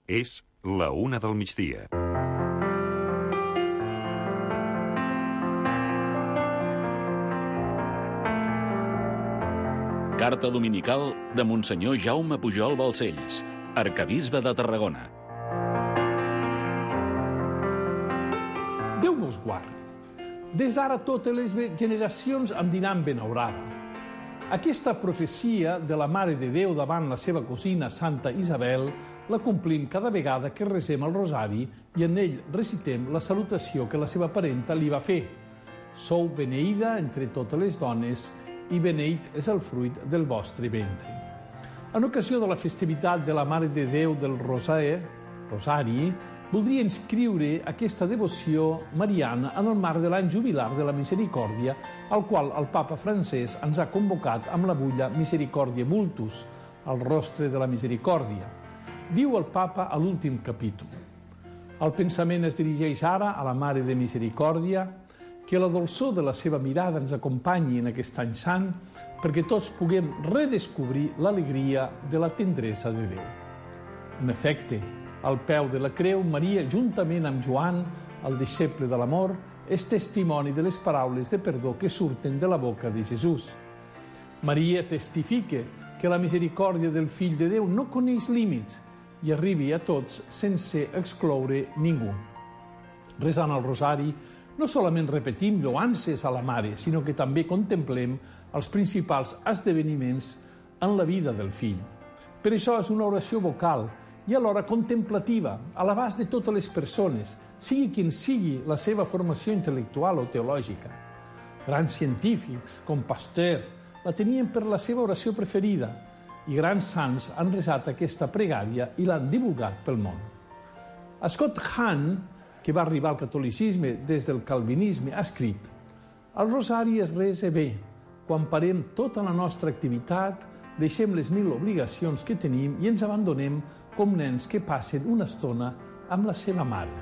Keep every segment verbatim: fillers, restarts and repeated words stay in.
És la una del migdia. Carta dominical de Monsenyor Jaume Pujol Balcells, arquebisbe de Tarragona. Déu mos guard. Des d'ara totes les generacions em diran benaurada. Aquesta profecia de la Mare de Déu davant la seva cosina Santa Isabel la complim cada vegada que resem el rosari i en ell recitem la salutació que la seva parenta li va fer. Sou beneïda entre totes les dones i beneït és el fruit del vostre ventre. En ocasió de la festivitat de la Mare de Déu del Rosari, Rosari voldria inscriure aquesta devoció mariana en el marc de l'any jubilar de la Misericòrdia, al qual el papa francès ens ha convocat amb la bulla Misericordiae Vultus, el rostre de la misericòrdia. Diu el papa a l'últim capítol. El pensament es dirigeix ara a la Mare de Misericòrdia, que la dolçor de la seva mirada ens acompanyi en aquest any sant perquè tots puguem redescobrir l'alegria de la tendresa de Déu. En efecte, al peu de la creu, Maria, juntament amb Joan, el deixeble de l'amor, és testimoni de les paraules de perdó que surten de la boca de Jesús. Maria testifica que la misericòrdia del Fill de Déu no coneix límits i arribi a tots sense excloure ningú. Resant el rosari, no solament repetim lloances a la Mare, sinó que també contemplem els principals esdeveniments en la vida del fill. Per això és una oració vocal i alhora contemplativa, a l'abast de totes les persones, sigui quin sigui la seva formació intel·lectual o teològica. Grans científics, com Pasteur, la tenien per la seva oració preferida i grans sants han resat aquesta pregària i l'han divulgat pel món. Scott Hahn, que va arribar al catolicisme des del calvinisme, ha escrit: «El rosari es resa bé. Quan parem tota la nostra activitat, deixem les mil obligacions que tenim i ens abandonem com nens que passen una estona amb la seva mare».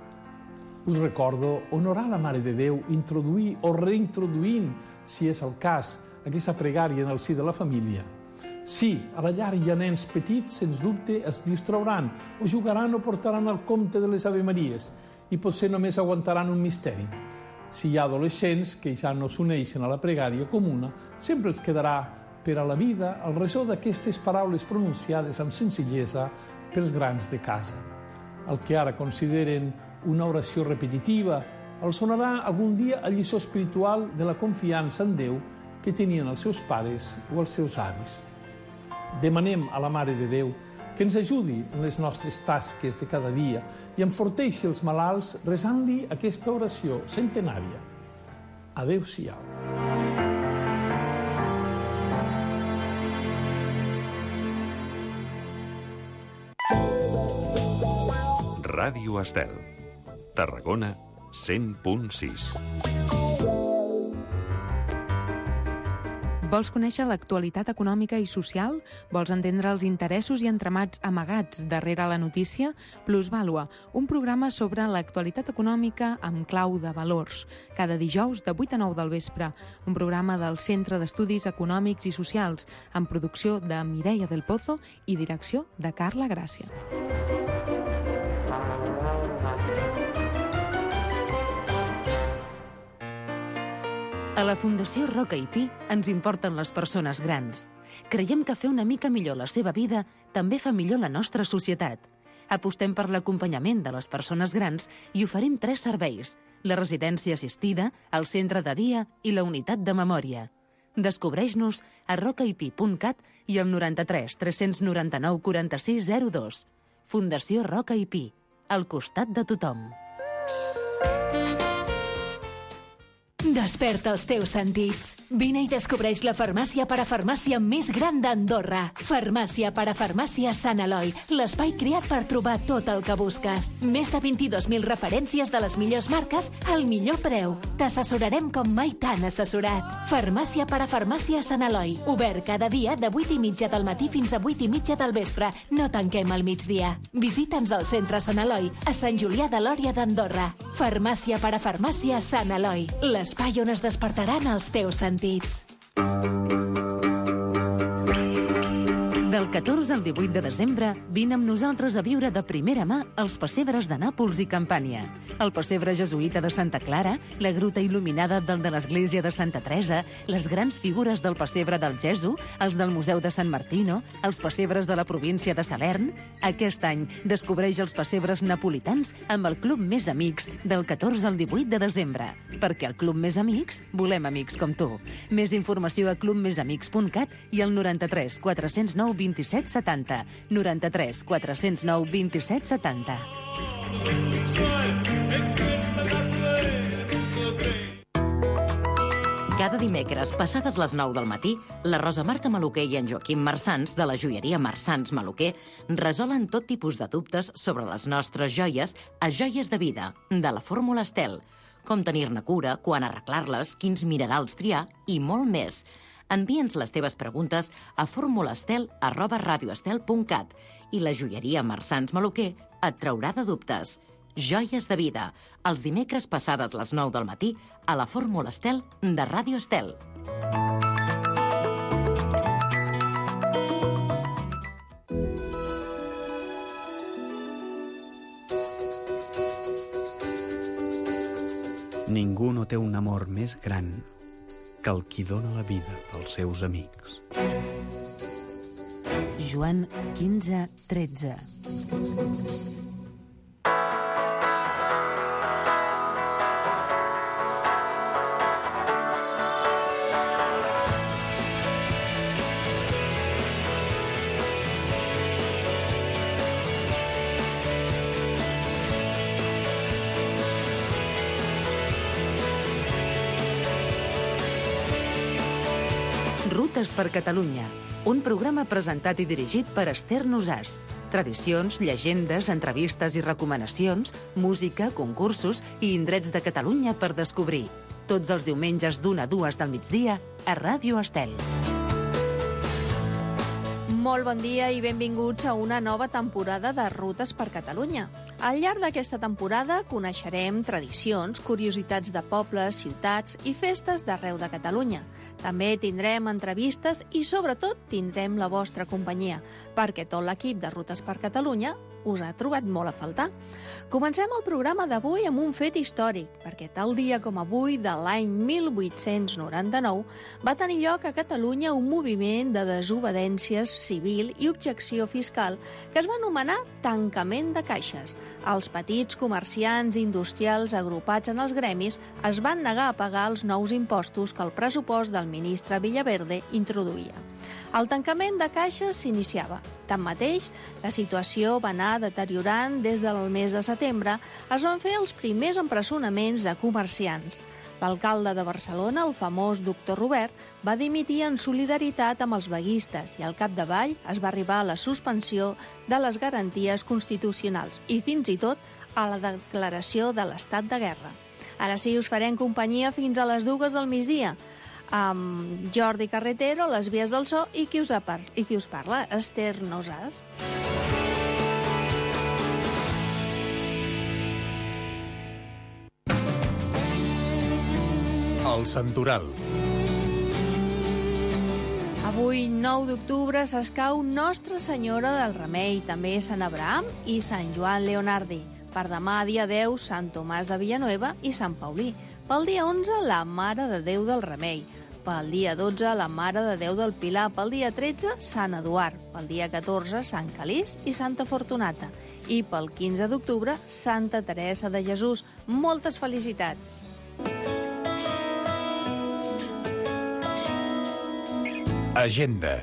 Us recordo honorar la Mare de Déu, introduir o reintroduint, si és el cas, aquesta pregària en el si de la família. Sí, a la llar hi ha nens petits, sens dubte es distrauran, o jugaran o portaran el compte de les Ave Maries, i potser només aguantaran un misteri. Si hi ha adolescents que ja no s'uneixen a la pregària comuna, sempre els quedarà per a la vida el ressò d'aquestes paraules pronunciades amb senzillesa pels grans de casa. El que ara consideren una oració repetitiva els sonarà algun dia a lliçó espiritual de la confiança en Déu que tenien els seus pares o els seus avis. Demanem a la Mare de Déu que ens ajudi en les nostres tasques de cada dia i enforteixi els malalts resant-li aquesta oració centenària. Adéu-siau. Ràdio Estel, Tarragona, cent punt sis. Vols conèixer l'actualitat econòmica i social? Vols entendre els interessos i entramats amagats darrere la notícia? Plusvàlua, un programa sobre l'actualitat econòmica amb clau de valors. Cada dijous de vuit a nou del vespre. Un programa del Centre d'Estudis Econòmics i Socials, amb producció de Mireia del Pozo i direcció de Carla Gràcia. A la Fundació Roca i Pi ens importen les persones grans. Creiem que fer una mica millor la seva vida també fa millor la nostra societat. Apostem per l'acompanyament de les persones grans i oferim tres serveis: la residència assistida, el centre de dia i la unitat de memòria. Descobreix-nos a rocaipi punt cat i al noranta-tres tres noranta-nou quaranta-sis zero dos. Fundació Roca i Pi, al costat de tothom. Desperta els teus sentits. Vine i descobreix la farmàcia parafarmàcia més gran d'Andorra. Farmàcia parafarmàcia Sant Eloi, l'espai creat per trobar tot el que busques. Més de vint-i-dos mil referències de les millors marques al millor preu. T'assessorarem com mai t'han assessorat. Farmàcia parafarmàcia Sant Eloi, obert cada dia de vuit i mitja del matí fins a vuit i mitja del vespre. No tanquem al migdia. Visita'ns al centre Sant Eloi, a Sant Julià de Lòria d'Andorra. Farmàcia parafarmàcia Sant Eloi, l'espai on es despertaran els teus sentits. Del catorze al divuit de desembre, vine amb nosaltres a viure de primera mà els pessebres de Nàpols i Campània. El pessebre jesuïta de Santa Clara, la gruta il·luminada del de l'església de Santa Teresa, les grans figures del pessebre del Gesu, els del Museu de Sant Martino, els pessebres de la província de Salern. Aquest any descobreix els pessebres napolitans amb el Club Més Amics del catorze al divuit de desembre. Perquè al Club Més Amics volem amics com tu. Més informació a club més amics punt cat i al noranta-tres quatre-cents nou vint-i-set setanta. noranta-tres quatre-cents nou vint-i-set setanta. Cada dimecres, passades les nou del matí, la Rosa Marta Maluquer i en Joaquim Marsans, de la joieria Marsans Maluquer, resolen tot tipus de dubtes sobre les nostres joies a Joies de Vida, de la Fórmula Estel. Com tenir-ne cura, quan arreglar-les, quins minerals triar i molt més. Envia'ns les teves preguntes a formulastel arroba radioestel punt cat i la joieria Marsans Maluquer et traurà de dubtes. Joies de Vida, els dimecres passades les nou del matí a la Fórmula Estel de Ràdio Estel. Ningú no té un amor més gran que el qui dona la vida als seus amics. Joan quinze tretze. Rutes per Catalunya, un programa presentat i dirigit per Esther Nosàs. Tradicions, llegendes, entrevistes i recomanacions, música, concursos i indrets de Catalunya per descobrir. Tots els diumenges d'una a dues del migdia a Ràdio Estel. Molt bon dia i benvinguts a una nova temporada de Rutes per Catalunya. Al llarg d'aquesta temporada coneixerem tradicions, curiositats de pobles, ciutats i festes d'arreu de Catalunya. També tindrem entrevistes i, sobretot, tindrem la vostra companyia, perquè tot l'equip de Rutes per Catalunya us ha trobat molt a faltar. Comencem el programa d'avui amb un fet històric, perquè tal dia com avui, de l'any mil vuit-cents noranta-nou, va tenir lloc a Catalunya un moviment de desobediències civil i objecció fiscal que es va anomenar tancament de caixes. Els petits comerciants industrials agrupats en els gremis es van negar a pagar els nous impostos que el pressupost del ministre Villaverde introduïa. El tancament de caixes s'iniciava. Tanmateix, la situació va anar deteriorant des del mes de setembre. Es van fer els primers empresonaments de comerciants. L'alcalde de Barcelona, el famós doctor Robert, va dimitir en solidaritat amb els vaguistes i al capdavall es va arribar a la suspensió de les garanties constitucionals i fins i tot a la declaració de l'estat de guerra. Ara sí, us farem companyia fins a les dues del migdia amb Jordi Carretero, les vies del so i qui us, par i qui us parla, Esther Nosàs. El Santoral. Avui, nou d'octubre, s'escau Nostra Senyora del Remei, també Sant Abraham i Sant Joan Leonardi. Per demà, dia deu, Sant Tomàs de Villanueva i Sant Paulí. Pel dia onze, la Mare de Déu del Remei. Pel dia dotze, la Mare de Déu del Pilar. Pel dia tretze, Sant Eduard. Pel dia catorze, Sant Calís i Santa Fortunata. I pel quinze d'octubre, Santa Teresa de Jesús. Moltes felicitats! Agenda.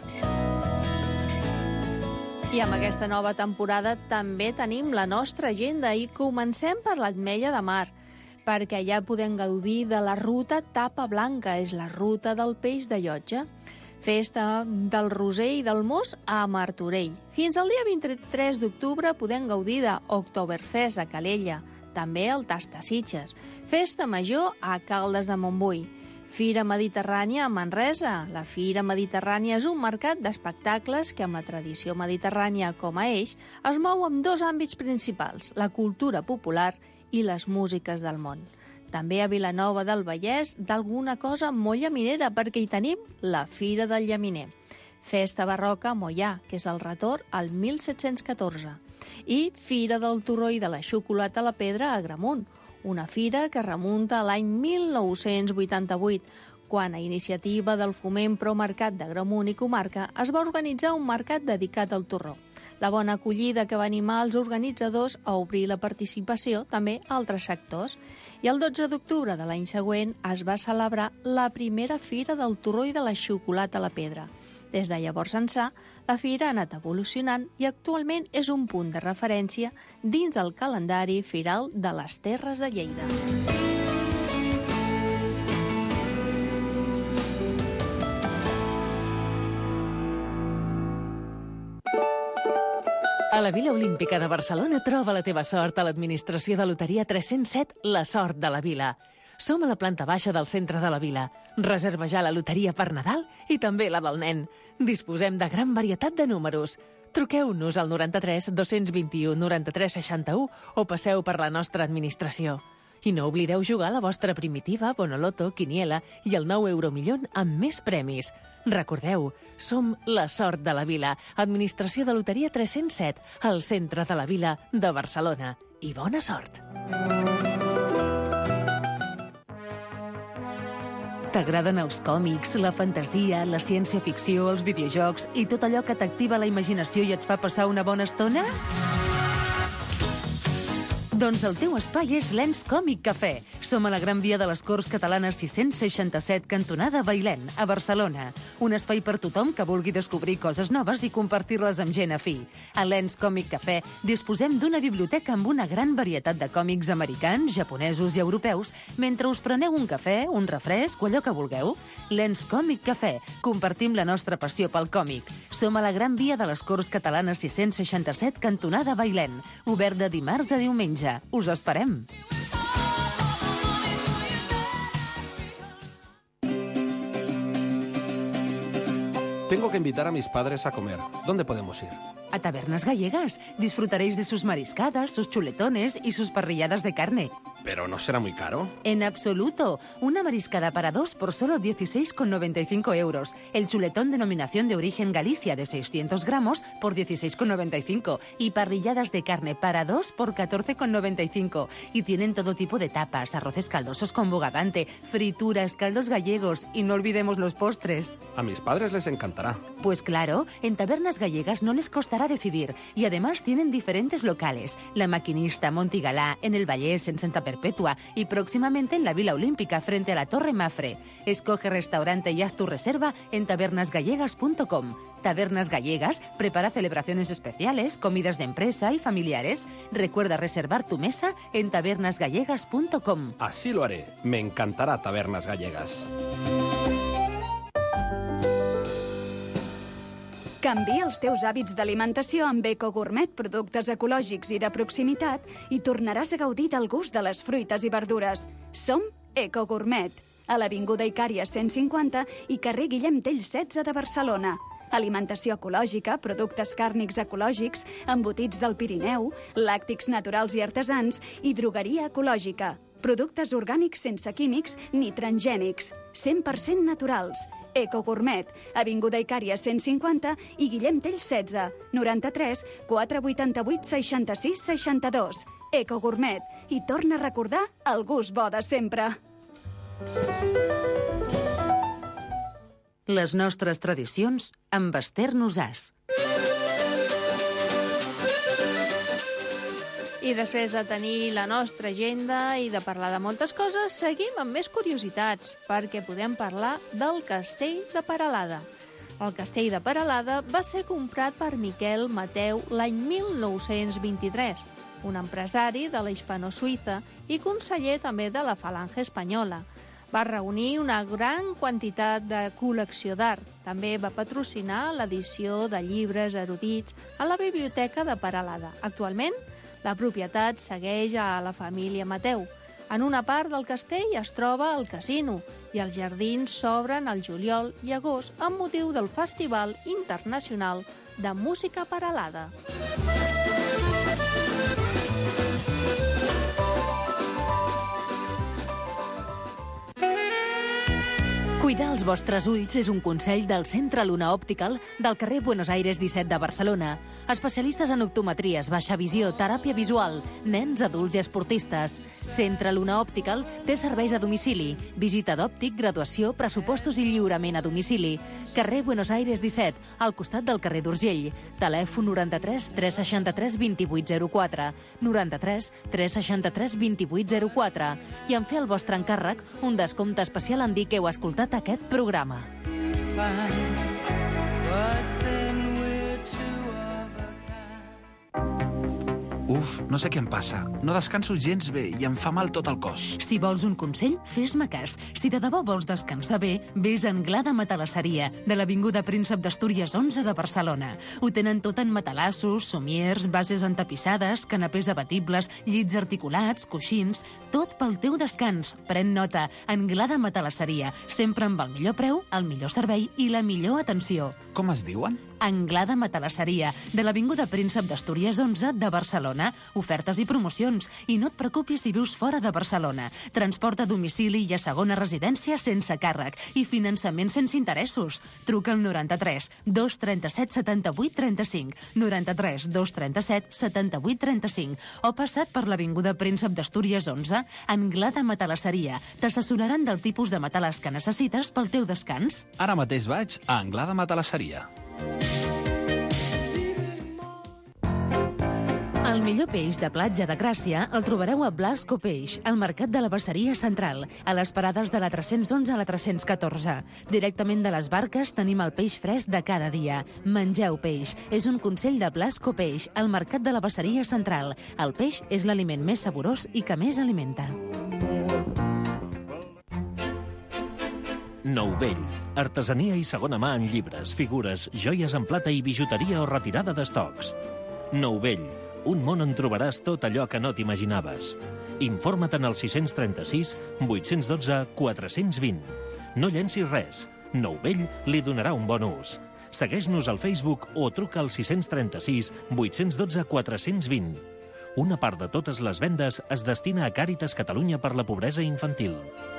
I amb aquesta nova temporada també tenim la nostra agenda i comencem per l'Ametlla de Mar, perquè ja podem gaudir de la ruta Tapa Blanca, és la ruta del peix de Llotja. Festa del Roser i del Mos a Martorell. Fins al dia vint-i-tres d'octubre podem gaudir de Oktoberfest a Calella, també al Tastasitges. Festa Major a Caldes de Montbui. Fira Mediterrània a Manresa. La Fira Mediterrània és un mercat d'espectacles que, amb la tradició mediterrània com a eix, es mou amb dos àmbits principals, la cultura popular i les músiques del món. També a Vilanova del Vallès d'alguna cosa molt llaminera, perquè hi tenim la Fira del Llaminer. Festa Barroca Moià, que és el retorn al mil set-cents catorze, i Fira del Torró i de la Xocolata a la Pedra a Agramunt, una fira que remunta a l'any mil nou-cents vuitanta-vuit, quan a iniciativa del Foment Promercat d'Agramunt i Comarca es va organitzar un mercat dedicat al torró. La bona acollida que va animar els organitzadors a obrir la participació també a altres sectors. I el dotze d'octubre de l'any següent es va celebrar la primera Fira del Torró i de la Xocolata a la Pedra. Des de llavors ençà, la fira ha anat evolucionant i actualment és un punt de referència dins el calendari firal de les Terres de Lleida. A la Vila Olímpica de Barcelona troba la teva sort a l'administració de loteria tres-cents set La Sort de la Vila. Som a la planta baixa del centre de la vila. Reserva ja la loteria per Nadal i també la del nen. Disposem de gran varietat de números. Truqueu-nos al noranta-tres dos-cents vint-i-u noranta-tres seixanta-u o passeu per la nostra administració. I no oblideu jugar a la vostra primitiva, Bonoloto, Quiniela i el nou Euromillón amb més premis. Recordeu, som la sort de la vila. Administració de loteria tres-cents set, al centre de la vila de Barcelona. I bona sort! T'agraden els còmics, la fantasia, la ciència-ficció, els videojocs i tot allò que t'activa la imaginació i et fa passar una bona estona? Doncs el teu espai és l'Ens Còmic Cafè. Som a la Gran Via de les Corts Catalanes sis-cents seixanta-set, cantonada Bailèn, a Barcelona. Un espai per tothom que vulgui descobrir coses noves i compartir-les amb gent afí. A l'Ens Còmic Cafè disposem d'una biblioteca amb una gran varietat de còmics americans, japonesos i europeus mentre us preneu un cafè, un refresc o allò que vulgueu. L'Ens Còmic Cafè. Compartim la nostra passió pel còmic. Som a la Gran Via de les Corts Catalanes sis-cents seixanta-set, cantonada Bailèn. Obert de dimarts a diumenge. Us esperem! Tengo que invitar a mis padres a comer. ¿Dónde podemos ir? A Tabernas Gallegas. Disfrutaréis de sus mariscadas, sus chuletones y sus parrilladas de carne. ¿Pero no será muy caro? En absoluto. Una mariscada para dos por solo dieciséis con noventa y cinco euros. El chuletón denominación de origen Galicia de seiscientos gramos por dieciséis con noventa y cinco. Y parrilladas de carne para dos por catorce con noventa y cinco. Y tienen todo tipo de tapas, arroces caldosos con bogavante, frituras, caldos gallegos y no olvidemos los postres. A mis padres les encantará. Pues claro, en Tabernas Gallegas no les costará decidir y además tienen diferentes locales. La Maquinista, Montigalá, en el Vallés, en Santa Perpetua y próximamente en la Vila Olímpica frente a la Torre Mafre. Escoge restaurante y haz tu reserva en tabernas gallegas punto com. Tabernas Gallegas prepara celebraciones especiales, comidas de empresa y familiares. Recuerda reservar tu mesa en tabernas gallegas punto com. Así lo haré. Me encantará Tabernas Gallegas. Canvia els teus hàbits d'alimentació amb Eco Gourmet, productes ecològics i de proximitat, i tornaràs a gaudir del gust de les fruites i verdures. Som Eco Gourmet, a l'Avinguda Icària cent cinquanta i carrer Guillem Tell setze de Barcelona. Alimentació ecològica, productes càrnics ecològics, embotits del Pirineu, làctics naturals i artesans i drogueria ecològica. Productes orgànics sense químics ni transgènics, cent per cent naturals. Eco Gourmet, Avinguda Icària cent cinquanta i Guillem Tell setze, noranta-tres quatre vuitanta-vuit seixanta-sis seixanta-dos. Eco Gourmet. I torna a recordar el gust bo de sempre. Les nostres tradicions amb Esther Nosàs. I després de tenir la nostra agenda i de parlar de moltes coses, seguim amb més curiositats, perquè podem parlar del castell de Peralada. El castell de Peralada va ser comprat per Miquel Mateu l'any mil nou-cents vint-i-tres, un empresari de la hispano-suïssa i conseller també de la Falange Espanyola. Va reunir una gran quantitat de col·lecció d'art. També va patrocinar l'edició de llibres erudits a la Biblioteca de Peralada. Actualment, la propietat segueix a la família Mateu. En una part del castell es troba el casino i els jardins s'obren al juliol i agost amb motiu del Festival Internacional de Música Peralada. Cuidar els vostres ulls és un consell del Centre Luna Optical del carrer Buenos Aires disset de Barcelona. Especialistes en optometries, baixa visió, teràpia visual, nens, adults i esportistes. Centre Luna Optical té serveis a domicili, visita d'òptic, graduació, pressupostos i lliurament a domicili. Carrer Buenos Aires disset, al costat del carrer d'Urgell. Telèfon noranta-tres tres seixanta-tres vint-i-vuit zero quatre, noranta-tres tres seixanta-tres vint-i-vuit zero quatre. I en fer el vostre encàrrec, un descompte especial en dir que heu escoltat aquest programa. Uf, no sé què em passa. No descanso gens bé i em fa mal tot el cos. Si vols un consell, fes-me cas. Si de debò vols descansar bé, vés a Anglada Matalasseria, de l'Avinguda Príncep d'Astúries onze de Barcelona. Ho tenen tot en matalassos, somiers, bases entapissades, canapés abatibles, llits articulats, coixins... Tot pel teu descans. Pren nota. Anglada Matalasseria. Sempre amb el millor preu, el millor servei i la millor atenció. Com es diuen? Anglada Matalasseria, de l'Avinguda Príncep d'Astúries onze de Barcelona. Ofertes i promocions. I no et preocupis si vius fora de Barcelona. Transport a domicili i a segona residència sense càrrec. I finançament sense interessos. Truca al noranta-tres dos trenta-set setanta-vuit trenta-cinc, noranta-tres dos trenta-set setanta-vuit trenta-cinc, o passat per l'Avinguda Príncep d'Astúries onze, Anglada Matalasseria. T'assessoraran del tipus de matalàs que necessites pel teu descans. Ara mateix vaig a Anglada Matalasseria. El millor peix de platja de Gràcia el trobareu a Blasco Peix, al Mercat de la Basseria Central, a les parades de la tres-cents onze a la tres-cents catorze. Directament de les barques tenim el peix fresc de cada dia. Mengeu peix. És un consell de Blasco Peix, al Mercat de la Basseria Central. El peix és l'aliment més saborós i que més alimenta. Nouvell. Artesania i segona mà en llibres, figures, joies en plata i bijuteria o retirada d'estocs. Nouvell. Un món on trobaràs tot allò que no t'imaginaves. Informa't en el sis tres sis vuit un dos quatre dos zero. No llencis res. Nouvell li donarà un bon ús. Segueix-nos al Facebook o truca al sis tres sis vuit un dos quatre dos zero. Una part de totes les vendes es destina a Càritas Catalunya per la pobresa infantil.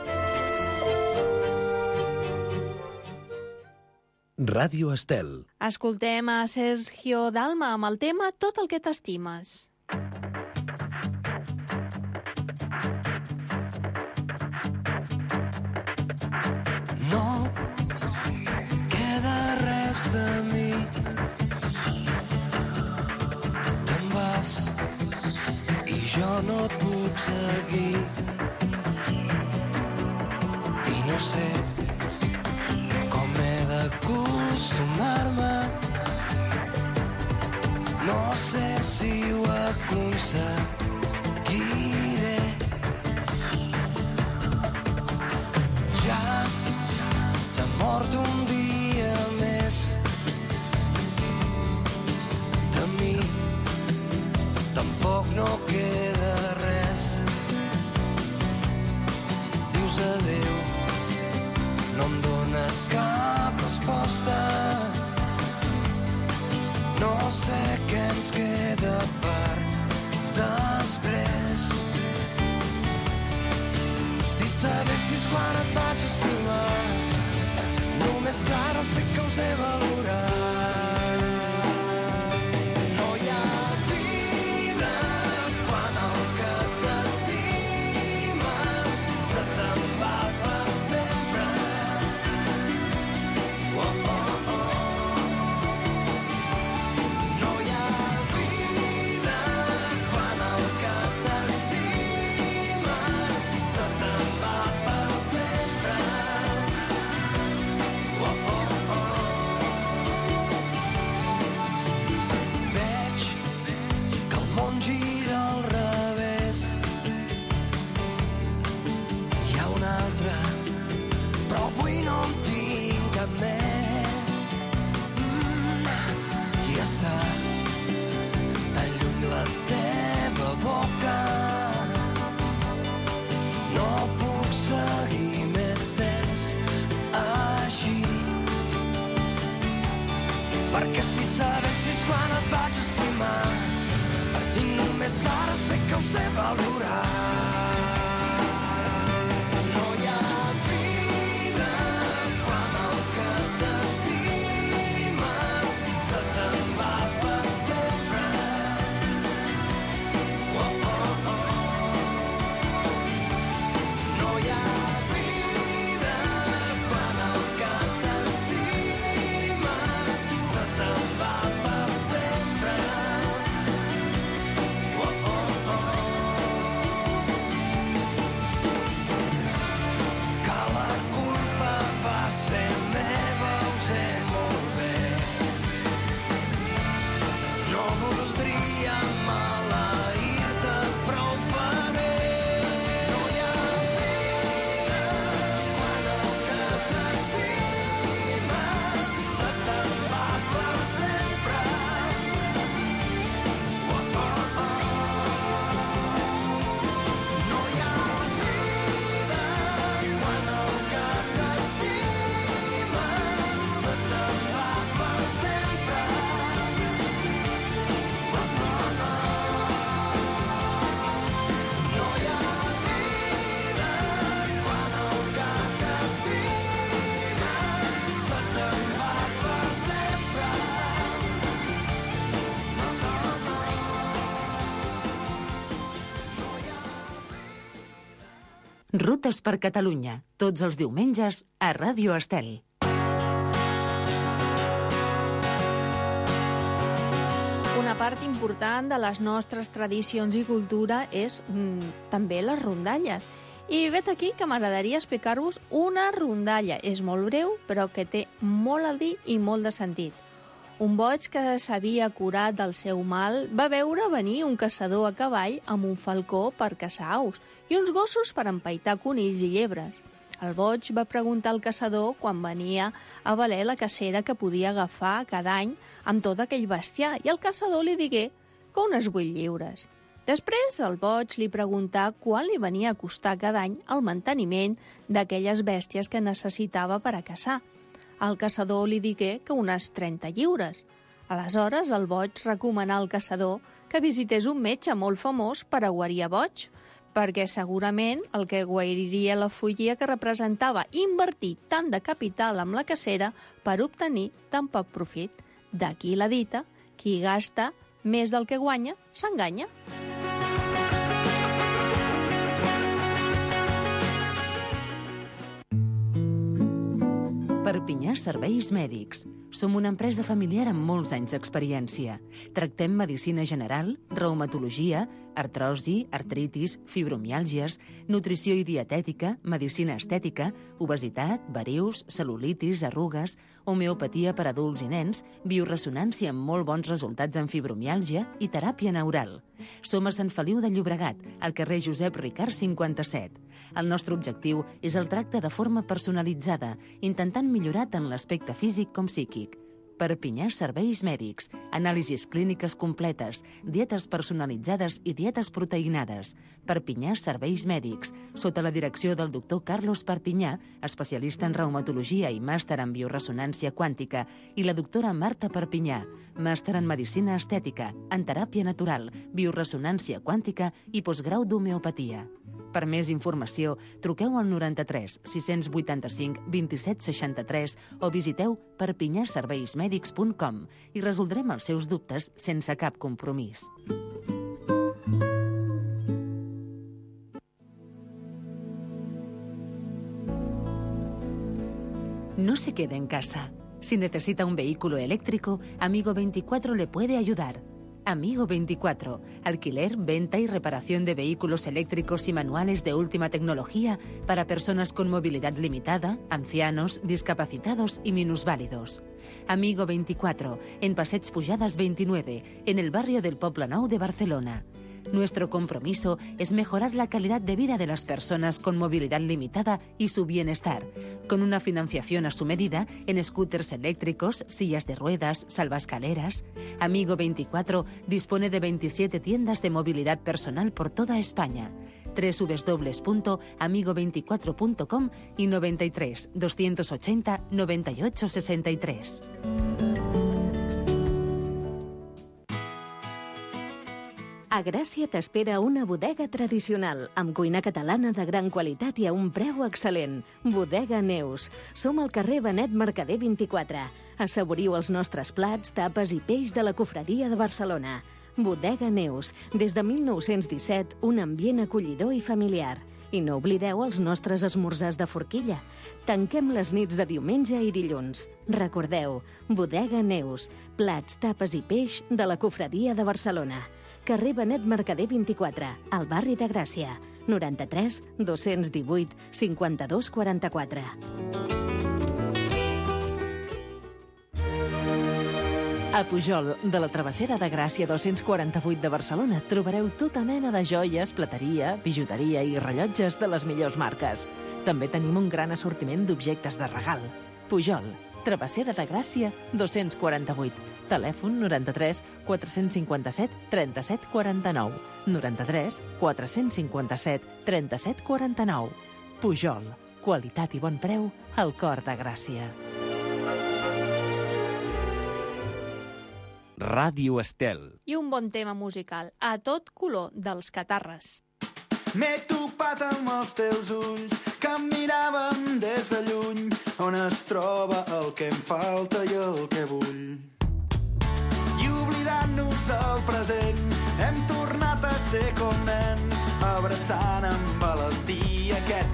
Ràdio Estel. Escoltem a Sergio Dalma amb el tema Tot el que t'estimes. No queda res de mi. Te'n vas i jo no et puc seguir. I no sé acostumar-me. No sé si ho aconseguiré. Ja s'ha mort un dia més de mi. Tampoc no queda res. Dius adéu, no em dones cap resposta. No sé què ens queda per després. Si sabessis quan et vaig estimar, només ara sé que us he valorat. No hi ha vida quan el que t'estimes se te'n va per sempre. Oh, oh, oh. No hi ha vida quan el que t'estimes se te'n va per sempre. Oh, oh, oh. Veig que el món gira al revés. Hi ha un altre, però avui no en tinc cap més. Mm, I està tan lluny la teva boca. No puc seguir més temps així. Perquè si sabessis quan et vaig estimar, i només ara sé que ho sé valorar. No hi ha vida Rutes per Catalunya, tots els diumenges a Ràdio Estel. Una part important de les nostres tradicions i cultura és mm, també les rondalles. I vet aquí que m'agradaria explicar-vos una rondalla. És molt breu, però que té molt a dir i molt de sentit. Un boig que s'havia curat del seu mal va veure venir un caçador a cavall amb un falcó per caçar aus i uns gossos per empaitar conills i llebres. El boig va preguntar al caçador quan venia a valer la cacera que podia agafar cada any amb tot aquell bestiar, i el caçador li digué que unes vuit lliures. Després, el boig li preguntà quan li venia a costar cada any el manteniment d'aquelles bèsties que necessitava per a caçar. El caçador li digué que unes trenta lliures. Aleshores, el boig recomanà al caçador que visités un metge molt famós per a guarir a boig, perquè segurament el que guariria la follia que representava invertir tant de capital amb la cacera per obtenir tan poc profit. D'aquí la dita, qui gasta més del que guanya, s'enganya. Perpinyà Serveis Mèdics. Som una empresa familiar amb molts anys d'experiència. Tractem medicina general, reumatologia, artrosi, artritis, fibromiàlgies, nutrició i dietètica, medicina estètica, obesitat, varius, cel·lulitis, arrugues, homeopatia per adults i nens, bioressonància amb molt bons resultats en fibromiàlgia i teràpia neural. Som a Sant Feliu de Llobregat, al carrer Josep Ricart cinquanta-set. El nostre objectiu és el tracte de forma personalitzada, intentant millorar tant l'aspecte físic com psíquic. Perpinyà Serveis Mèdics, anàlisis clíniques completes, dietes personalitzades i dietes proteïnades. Perpinyà Serveis Mèdics, sota la direcció del doctor Carlos Perpinyà, especialista en reumatologia i màster en bioressonància quàntica, i la doctora Marta Perpinyà, màster en medicina estètica, en teràpia natural, bioressonància quàntica i postgrau d'homeopatia. Per més informació, truqueu al noranta-tres sis vuitanta-cinc vint-i-set seixanta-tres o visiteu perpinyà serveis mèdics punt com i resoldrem els seus dubtes sense cap compromís. No se quede en casa. Si necesita un vehículo eléctrico, Amigo veinticuatro le puede ayudar. Amigo veinticuatro, alquiler, venta y reparación de vehículos eléctricos y manuales de última tecnología para personas con movilidad limitada, ancianos, discapacitados y minusválidos. Amigo veinticuatro, en Passeig Pujadas veintinueve, en el barrio del Poblenou de Barcelona. Nuestro compromiso es mejorar la calidad de vida de las personas con movilidad limitada y su bienestar, con una financiación a su medida en scooters eléctricos, sillas de ruedas, salvaescaleras. Amigo veinticuatro dispone de veintisiete tiendas de movilidad personal por toda España. doble u doble u doble u punto amigo veinticuatro punto com y noventa y tres, doscientos ochenta, noventa y ocho, sesenta y tres. A Gràcia t'espera una bodega tradicional, amb cuina catalana de gran qualitat i a un preu excel·lent. Bodega Neus. Som al carrer Benet Mercader vint-i-quatre. Assaboriu els nostres plats, tapes i peix de la Cofreria de Barcelona. Bodega Neus. Des de mil nou-cents disset, un ambient acollidor i familiar. I no oblideu els nostres esmorzars de forquilla. Tanquem les nits de diumenge i dilluns. Recordeu, Bodega Neus. Plats, tapes i peix de la Cofreria de Barcelona. Carrer Benet Mercader vint-i-quatre, al barri de Gràcia. noranta-tres, dos-cents divuit, cinquanta-dos, quaranta-quatre. A Pujol, de la travessera de Gràcia dos-cents quaranta-vuit de Barcelona, trobareu tota mena de joies, plateria, bijuteria i rellotges de les millors marques. També tenim un gran assortiment d'objectes de regal. Pujol, travessera de Gràcia dos-cents quaranta-vuit. Telèfon noranta-tres quatre-cents cinquanta-set trenta-set quaranta-nou. noranta-tres quatre-cents cinquanta-set trenta-set quaranta-nou. Pujol, qualitat i bon preu al cor de Gràcia. Ràdio Estel. I un bon tema musical, a tot color, dels Catarres. M'he topat amb els teus ulls que em miraven des de lluny, on es troba el que em falta i el que vull. I oblidant-nos del present, hem tornat a ser com nens, abraçant amb valentia aquest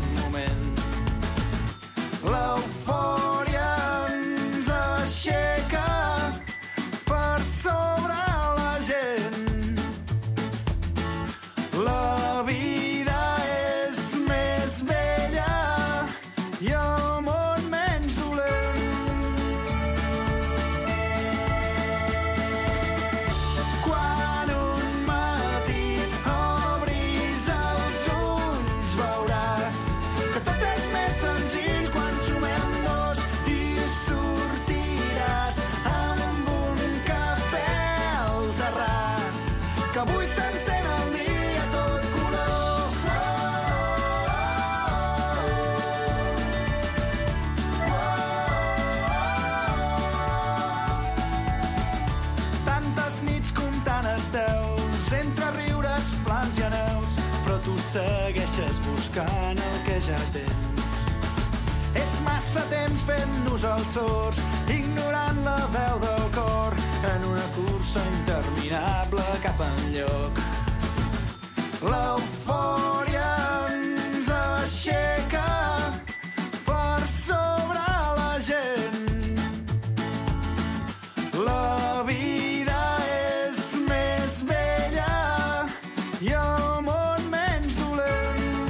núvols i anels, però tu segueixes buscant el que ja tens. És massa temps fent-nos els sords, ignorant la veu del cor, en una cursa interminable cap enlloc. L'eufòria ens aixeca per sobre la gent. La vida és més bella i el món menys dolent.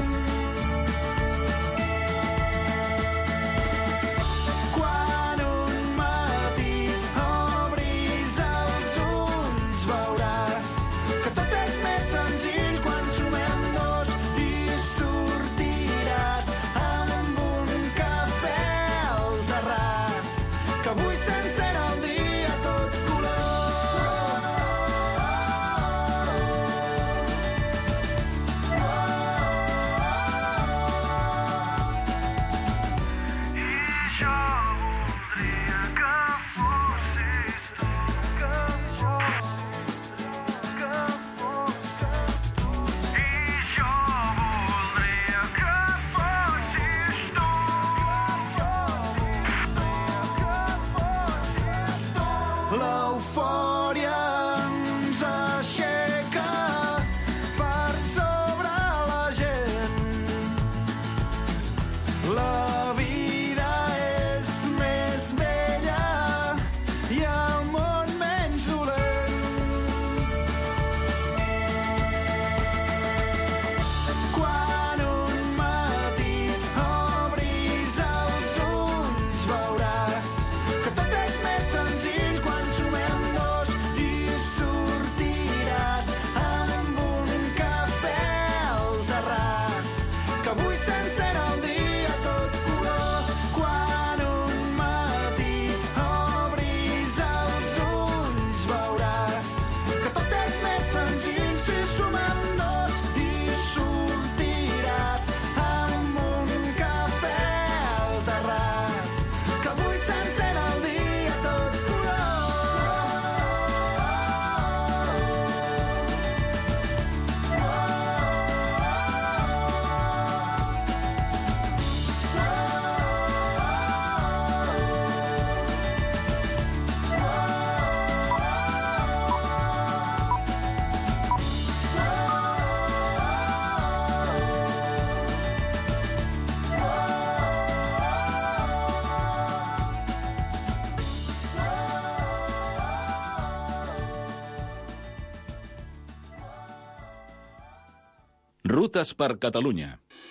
Quan un matí obris els ulls veuràs que tot és més senzill quan sumem dos i sortiràs amb un cafè al terrat, que avui s'encén el dia tot color. I jo voldria que fossis tu, que fossis que fossis tu. I jo voldria que fossis tu. L'eufòria ens aixeca per sobre la gent. La vida és més bella i el món menys dolent. Quan un matí obris els ulls veuràs que tot és més senzill quan sumem dos i sortiràs amb un cafè al terrat, que avui s'encén el dia tot color. Quan un matí obris els ulls veuràs que tot és més senzill si sumem dos i sortiràs amb un cafè al terrat, que avui s'encén el dia tot color. Rutes per Catalunya.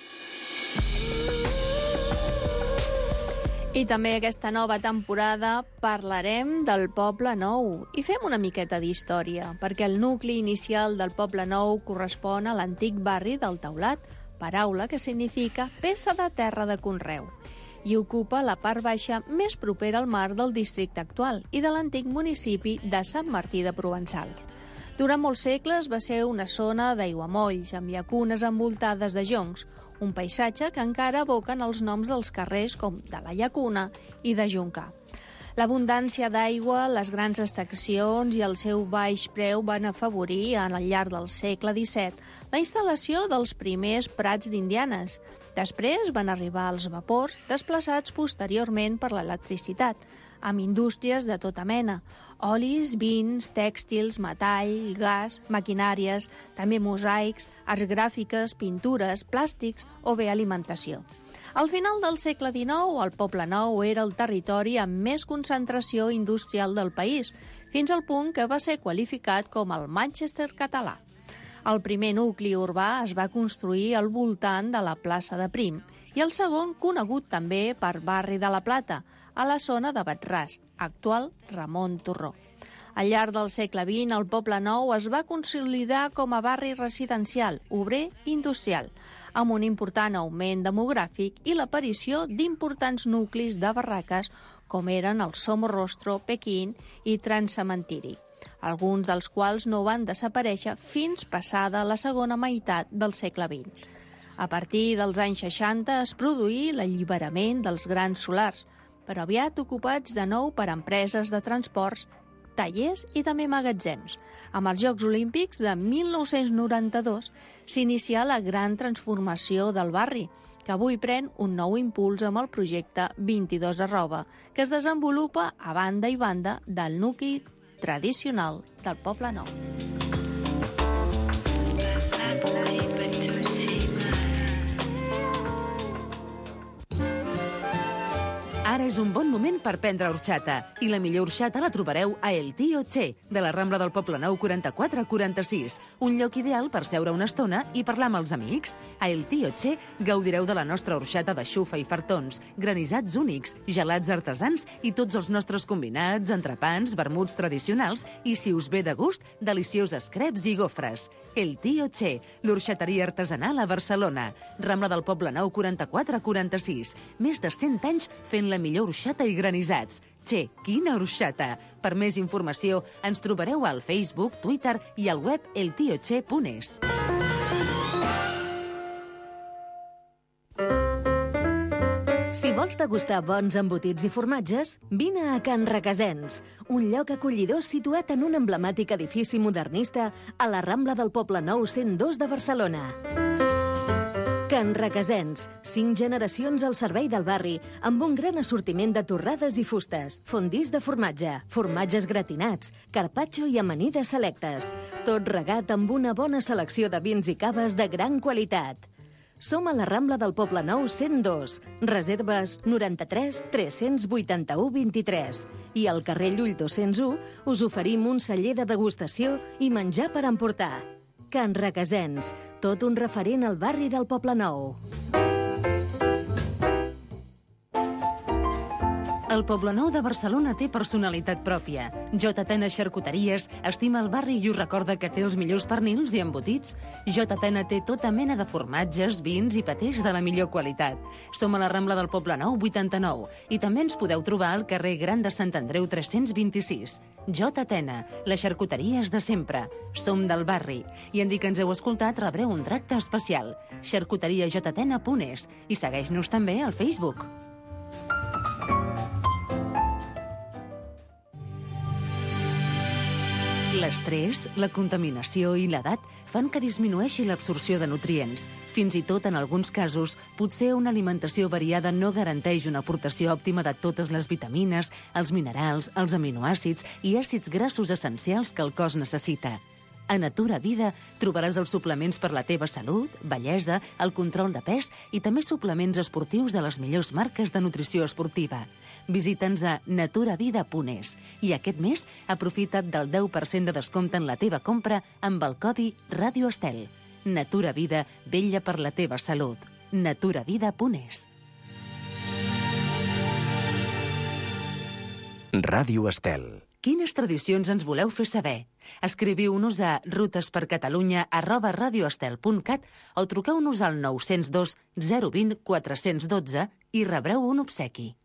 I també aquesta nova temporada parlarem del Poble Nou i fem una miqueta d'història, perquè el nucli inicial del Poble Nou correspon a l'antic barri del Taulat, paraula que significa peça de terra de conreu, i ocupa la part baixa més propera al mar del districte actual i de l'antic municipi de Sant Martí de Provençals. Durant molts segles va ser una zona d'aiguamolls, amb llacunes envoltades de joncs, un paisatge que encara evoquen els noms dels carrers com de la Llacuna i de Joncar. L'abundància d'aigua, les grans extraccions i el seu baix preu van afavorir, al llarg del segle disset, la instal·lació dels primers prats d'indianes. Després van arribar els vapors, desplaçats posteriorment per l'electricitat, amb indústries de tota mena, olis, vins, tèxtils, metall, gas, maquinàries, també mosaics, arts gràfiques, pintures, plàstics o bé alimentació. Al final del segle dinou, el Poble Nou era el territori amb més concentració industrial del país, fins al punt que va ser qualificat com el Manchester català. El primer nucli urbà es va construir al voltant de la plaça de Prim i el segon conegut també per Barri de la Plata, a la zona de Batràs, actual Ramon Torró. Al llarg del segle vint, el Poble Nou es va consolidar com a barri residencial, obrer i industrial, amb un important augment demogràfic i l'aparició d'importants nuclis de barraques com eren el Somorrostro, Pequín i Transcementiri, alguns dels quals no van desaparèixer fins passada la segona meitat del segle vint. A partir dels anys seixanta es produí l'alliberament dels grans solars, però aviat ocupats de nou per empreses de transports tallers i també magatzems. Amb els Jocs Olímpics de mil nou-cents noranta-dos s'inicia la gran transformació del barri, que avui pren un nou impuls amb el projecte vint-i-dos arroba, que es desenvolupa a banda i banda del nucli tradicional del Poble Nou. Ara és un bon moment per prendre horxata, i la millor horxata la trobareu a El Tío Che, de la Rambla del Poble Nou quaranta-quatre quaranta-sis, un lloc ideal per seure una estona i parlar amb els amics. A El Tío Che gaudireu de la nostra horxata de xufa i fartons, granissats únics, gelats artesans i tots els nostres combinats, entrepans, vermuts tradicionals i, si us ve de gust, delicioses creps i gofres. El Tío Che, l'orxateria artesanal a Barcelona. Rambla del Poble Nou quaranta-quatre quaranta-sis. Més de cent anys fent la millor orxata i granissats. Che, quina orxata! Per més informació ens trobareu al Facebook, Twitter i al web el tio che punt es. Si vols degustar bons embotits i formatges, vine a Can Requesens, un lloc acollidor situat en un emblemàtic edifici modernista a la Rambla del Poble Nou cent dos de Barcelona. Can Requesens, cinc generacions al servei del barri, amb un gran assortiment de torrades i fustes, fondís de formatge, formatges gratinats, carpaccio i amanides selectes, tot regat amb una bona selecció de vins i caves de gran qualitat. Som a la Rambla del Poble Nou cent dos, reserves noranta-tres tres-cents vuitanta-u vint-i-tres i al carrer Llull dos-cents u us oferim un celler de degustació i menjar per emportar. Can Requesens, tot un referent al barri del Poble Nou. El Poblenou de Barcelona té personalitat pròpia. J. Tena Xarcuteries estima el barri i us recorda que té els millors pernils i embotits. J. Tena té tota mena de formatges, vins i patès de la millor qualitat. Som a la Rambla del Poblenou vuitanta-nou i també ens podeu trobar al carrer Gran de Sant Andreu tres-cents vint-i-sis. J. Tena, les xarcuteries de sempre. Som del barri. I en dir que ens heu escoltat rebreu un tracte especial. xarcuteria j tena punt es i segueix-nos també al Facebook. L'estrès, la contaminació i l'edat fan que disminueixi l'absorció de nutrients. Fins i tot, en alguns casos, potser una alimentació variada no garanteix una aportació òptima de totes les vitamines, els minerals, els aminoàcids i àcids grassos essencials que el cos necessita. A Natura Vida trobaràs els suplements per la teva salut, bellesa, el control de pes i també suplements esportius de les millors marques de nutrició esportiva. Visita'ns a natura vida punt es i aquest mes aprofita't del deu per cent de descompte en la teva compra amb el codi Ràdio Estel. Natura Vida vetlla per la teva salut. natura vida punt es. Ràdio Estel. Quines tradicions ens voleu fer saber? Escriviu-nos a rutespercatalunya arroba radioestel punt cat o truqueu-nos al nou zero dos zero dos zero quatre un dos i rebreu un obsequi.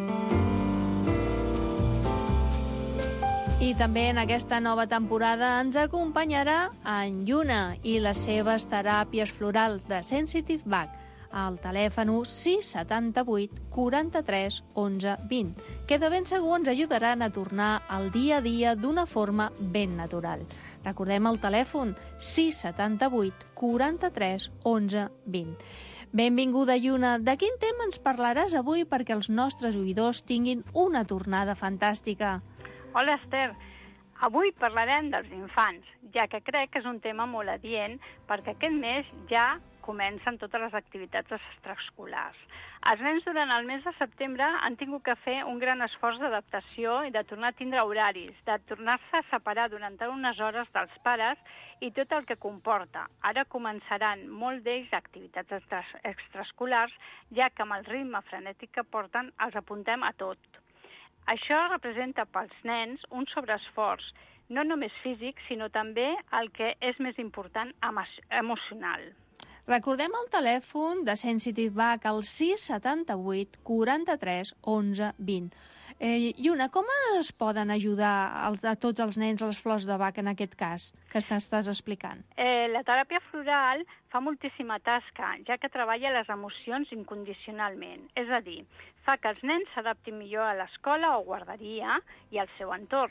I també en aquesta nova temporada ens acompanyarà en Lluna i les seves teràpies florals de Sensitive Back al telèfon sis setanta vuit quaranta-tres onze vint, que de ben segur ens ajudaran a tornar al dia a dia d'una forma ben natural. Recordem el telèfon sis setanta vuit quaranta-tres onze vint. Benvinguda, Lluna. De quin tema ens parlaràs avui perquè els nostres oïdors tinguin una tornada fantàstica? Hola, Esther. Avui parlarem dels infants, ja que crec que és un tema molt adient perquè aquest mes ja comencen totes les activitats extraescolars. Els nens durant el mes de setembre han tingut que fer un gran esforç d'adaptació i de tornar a tindre horaris, de tornar-se a separar durant unes hores dels pares i tot el que comporta. Ara començaran molt d'ells activitats extra extraescolars, ja que amb el ritme frenètic que porten els apuntem a tot. Això representa pels nens un sobreesforç, no només físic, sinó també el que és més important, emocional. Recordem el telèfon de Sensitive Back al sis setanta vuit quaranta-tres onze vint. Eh, Lluna, com es poden ajudar a tots els nens a les flors de Bach en aquest cas que estàs explicant? Eh, la teràpia floral fa moltíssima tasca, ja que treballa les emocions incondicionalment. És a dir, fa que els nens s'adaptin millor a l'escola o guarderia i al seu entorn.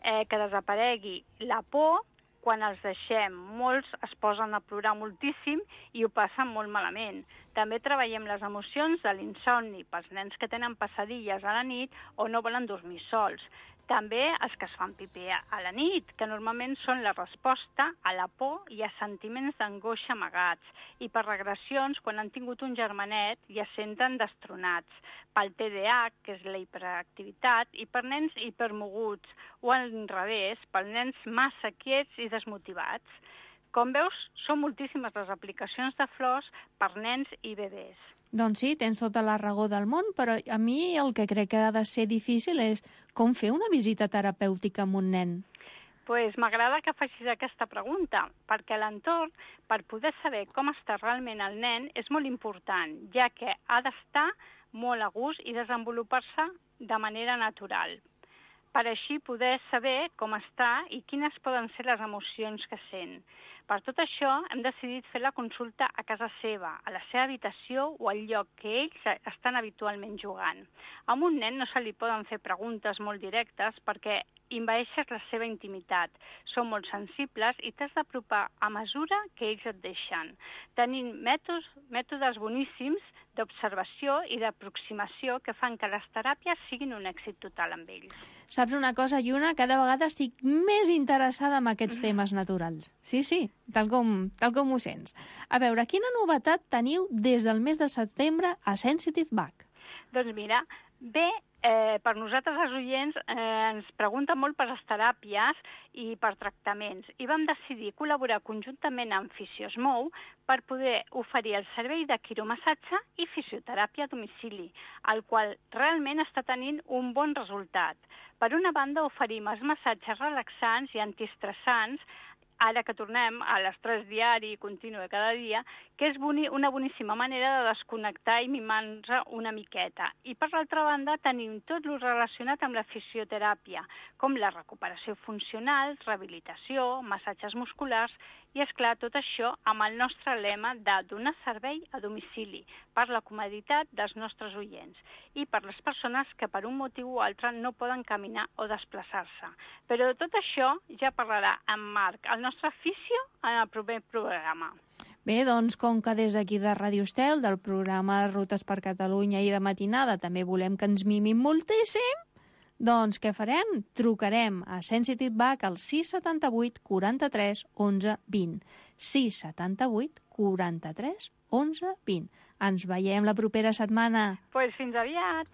eh, que desaparegui la por. Quan els deixem, molts es posen a plorar moltíssim i ho passen molt malament. També treballem les emocions de l'insomni pels nens que tenen pesadilles a la nit o no volen dormir sols. També els que es fan pipí a la nit, que normalment són la resposta a la por i a sentiments d'angoixa amagats, i per regressions quan han tingut un germanet i es senten destronats, pel T D A H, que és la hiperactivitat, i per nens hipermoguts, o al revés, pels nens massa quiets i desmotivats. Com veus, són moltíssimes les aplicacions de flors per nens i bebès. Doncs sí, tens tota la raó del món, però a mi el que crec que ha de ser difícil és com fer una visita terapèutica amb un nen. Pues m'agrada que facis aquesta pregunta, perquè l'entorn, per poder saber com està realment el nen, és molt important, ja que ha d'estar molt a gust i desenvolupar-se de manera natural. Per així poder saber com està i quines poden ser les emocions que sent. Per tot això, hem decidit fer la consulta a casa seva, a la seva habitació o al lloc que ells estan habitualment jugant. A un nen no se li poden fer preguntes molt directes perquè envaeixes la seva intimitat. Són molt sensibles i t'has d'apropar a mesura que ells et deixen, tenint mètodes, mètodes boníssims d'observació i d'aproximació que fan que les teràpies siguin un èxit total amb ells. Saps una cosa, Lluna? Cada vegada estic més interessada en aquests temes naturals. Sí, sí, tal com, tal com ho sents. A veure, quina novetat teniu des del mes de setembre a Sensitive Bug? Doncs mira, bé, eh, per nosaltres els oients eh, ens pregunten molt per les teràpies i per tractaments, i vam decidir col·laborar conjuntament amb Fisiosmou per poder oferir el servei de quiromassatge i fisioteràpia a domicili, el qual realment està tenint un bon resultat. Per una banda, oferim els massatges relaxants i antiestressants, ara que tornem a l'estrès diari i continu de cada dia, que és boni, una boníssima manera de desconnectar i mimar-nos una miqueta. I per l'altra banda tenim tot el relacionat amb la fisioteràpia, com la recuperació funcional, rehabilitació, massatges musculars i, esclar, tot això amb el nostre lema de donar servei a domicili per la comoditat dels nostres oients i per les persones que per un motiu o altre no poden caminar o desplaçar-se. Però de tot això ja parlarà en Marc, el nostre fisio, en el proper programa. Bé, doncs, com que des d'aquí de Ràdio Estel, del programa Rutes per Catalunya i de matinada, també volem que ens mimin moltíssim, doncs què farem? Trucarem a Sensitive Bug al sis setanta-vuit quaranta-tres onze vint. sis setanta-vuit quaranta-tres onze vint. Ens veiem la propera setmana. Pues fins aviat.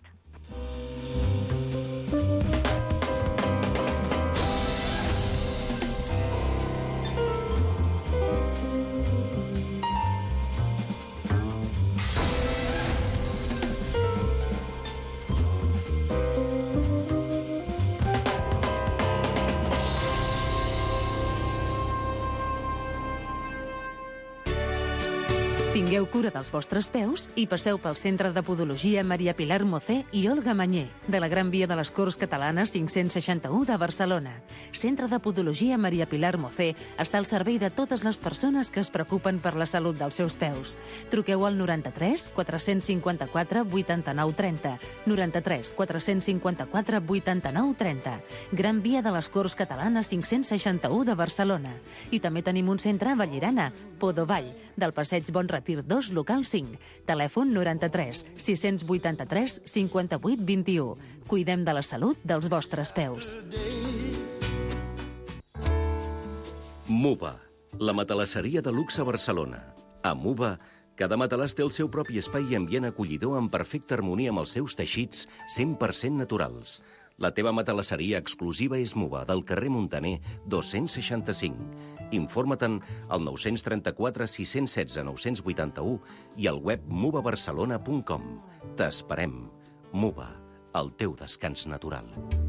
Tingueu cura dels vostres peus i passeu pel Centre de Podologia Maria Pilar Mocé i Olga Mañé, de la Gran Via de les Corts Catalanes cinc-cents seixanta-u de Barcelona. Centre de Podologia Maria Pilar Mocé està al servei de totes les persones que es preocupen per la salut dels seus peus. Truqueu al noranta-tres quatre-cents cinquanta-quatre vuitanta-nou trenta, noranta-tres quatre-cents cinquanta-quatre vuitanta-nou trenta. Gran Via de les Corts Catalanes cinc-cents seixanta-u de Barcelona. I també tenim un centre a Vallirana, Podovall, del Passeig Bon Retir dos, local cinc. Telèfon noranta-tres sis-cents vuitanta-tres cinquanta-vuit vint-i-u. Cuidem de la salut dels vostres peus. Muba, la matalasseria de luxe a Barcelona. A Muba, cada matalàs té el seu propi espai i ambient acollidor en perfecta harmonia amb els seus teixits cent per cent naturals. La teva matalasseria exclusiva és Muba, del carrer Montaner dos-cents seixanta-cinc. Informa-te'n al nou tres quatre sis un set nou vuit u i al web muba barcelona punt com. T'esperem. Muba, el teu descans natural.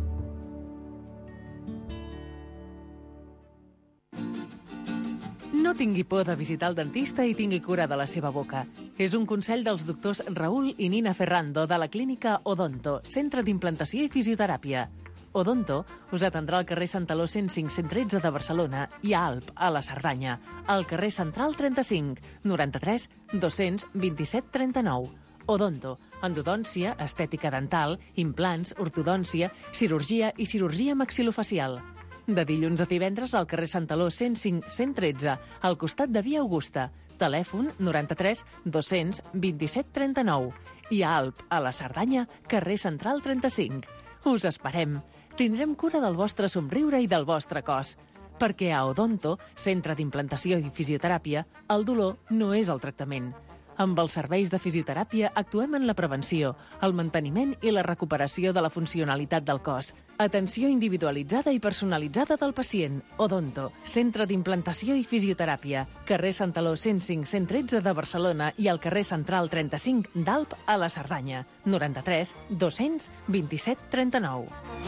No tingui por de visitar el dentista i tingui cura de la seva boca. És un consell dels doctors Raül i Nina Ferrando de la clínica Odonto, centre d'implantació i fisioteràpia. Odonto us atendrà al carrer Santaló cent cinc cent tretze de Barcelona i a Alp, a la Cerdanya, al carrer Central trenta-cinc, noranta-tres dos-cents vint-i-set trenta-nou. Odonto, endodòncia, estètica dental, implants, ortodòncia, cirurgia i cirurgia maxilofacial. De dilluns a divendres al carrer Santaló cent cinc cent tretze, al costat de Via Augusta. Telèfon noranta-tres dos-cents vint-i-set trenta-nou. I a Alp, a la Cerdanya, carrer Central trenta-cinc. Us esperem. Tindrem cura del vostre somriure i del vostre cos. Perquè a Odonto, centre d'implantació i fisioteràpia, el dolor no és el tractament. Amb els serveis de fisioteràpia actuem en la prevenció, el manteniment i la recuperació de la funcionalitat del cos. Atenció individualitzada i personalitzada del pacient. Odonto, centre d'implantació i fisioteràpia. Carrer Santaló cent cinc cent tretze de Barcelona i al carrer Central trenta-cinc d'Alp a la Cerdanya. noranta-tres dos-cents vint-i-set trenta-nou.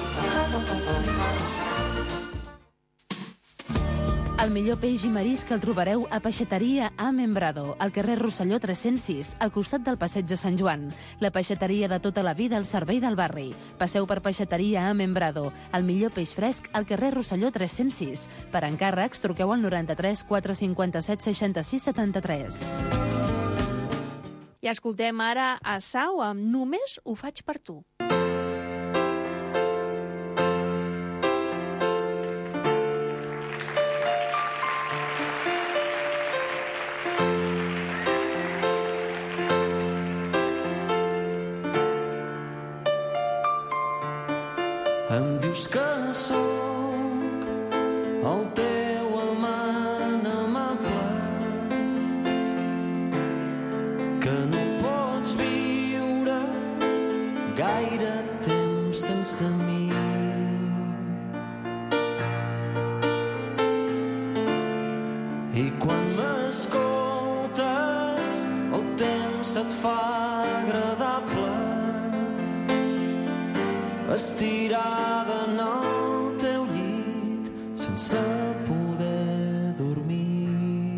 El millor peix i marisc el trobareu a Peixateria A Membrado, al carrer Rosselló tres-cents sis, al costat del Passeig de Sant Joan. La peixateria de tota la vida al servei del barri. Passeu per Peixateria A Membrado, el millor peix fresc al carrer Rosselló tres-cents sis. Per encàrrecs, truqueu al noranta-tres quatre cinquanta-set seixanta-sis setanta-tres. I escoltem ara a Sau amb Només ho faig per tu. Em dius que sóc el teu amant amable, que no pots viure gaire temps sense mi. I quan m'escoltes el temps se't fa agradable, estirada en el teu llit sense poder dormir.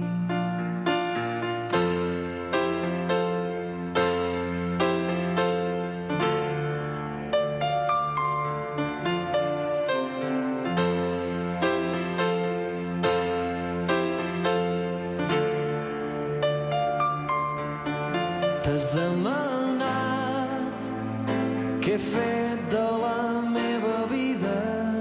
T'has demanat què he fet de la meva vida,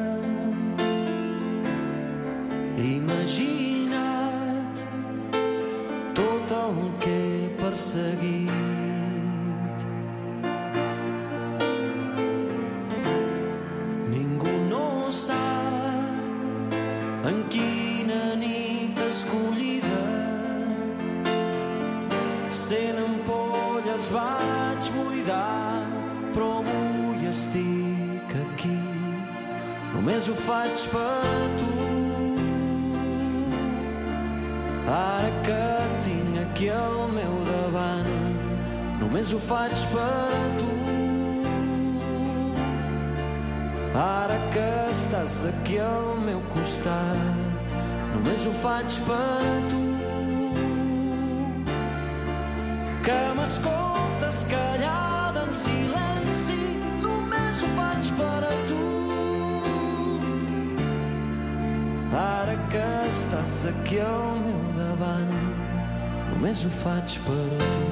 imagina't tot el que he perseguit. Ningú no sap en quina nit escollida, cent ampolles vaig buidar, però avui estic aquí, només ho faig per tu. Ara que et tinc aquí al meu davant, només ho faig per tu. Ara que estàs aquí al meu costat, només ho faig per tu. Que m'escoltes callada en silenci, només ho faig per a tu. Ara que estàs aquí al meu davant, només ho faig per a tu.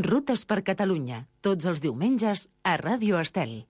Rutes per Catalunya, tots els diumenges a Ràdio Estel.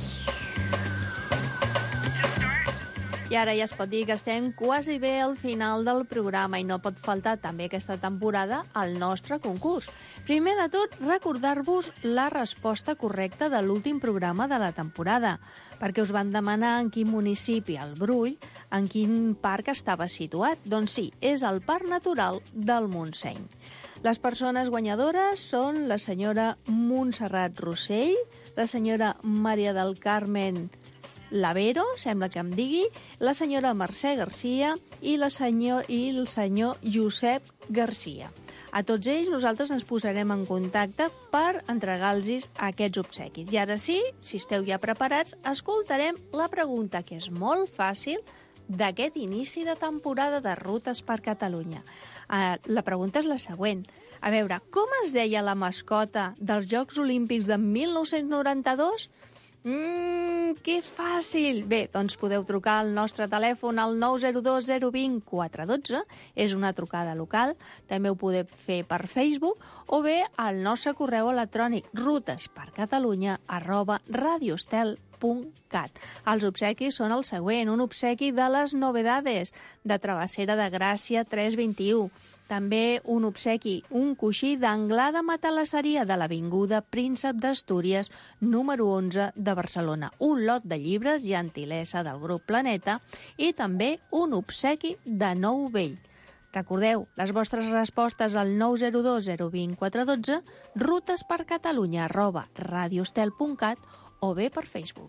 I ara ja es pot dir que estem quasi bé al final del programa i no pot faltar també aquesta temporada el nostre concurs. Primer de tot, recordar-vos la resposta correcta de l'últim programa de la temporada, perquè us van demanar en quin municipi, el Brull, en quin parc estava situat. Doncs sí, és el Parc Natural del Montseny. Les persones guanyadores són la senyora Montserrat Rossell, la senyora Maria del Carmen Lavero, sembla que em digui, la senyora Mercè Garcia i, la senyor, i el senyor Josep Garcia. A tots ells nosaltres ens posarem en contacte per entregar-los aquests obsequis. I ara sí, si esteu ja preparats, escoltarem la pregunta, que és molt fàcil, d'aquest inici de temporada de Rutes per Catalunya. Uh, la pregunta és la següent. A veure, com es deia la mascota dels Jocs Olímpics de mil nou-cents noranta-dos? Mmm, que fàcil! Bé, doncs podeu trucar al nostre telèfon al nou zero dos zero dos zero quatre un dos, és una trucada local, també ho podeu fer per Facebook, o bé al nostre correu electrònic rutespercatalunya arroba radiostel punt cat. Els obsequis són el següent, un obsequi de les novedades de Travessera de Gràcia tres vint-i-u, també un obsequi, un coixí d'Anglada Matalasseria de l'Avinguda Príncep d'Astúries, número onze de Barcelona, un lot de llibres gentilesa del grup Planeta i també un obsequi de Nou Vell. Recordeu, les vostres respostes al nou zero dos zero dos zero quatre un dos, rutespercatalunya arroba radiostel punt cat o bé per Facebook.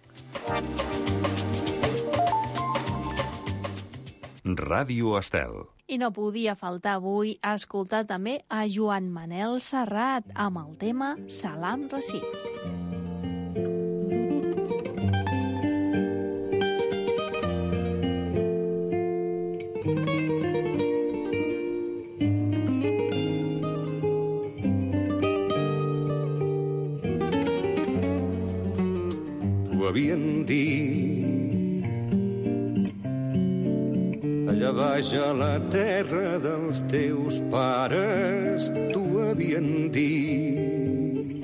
Ràdio Estel. I no podia faltar avui escoltar també a Joan Manel Serrat amb el tema Salam Rashid. T'ho havien dit allà baix a la terra dels teus pares, t'ho havien dit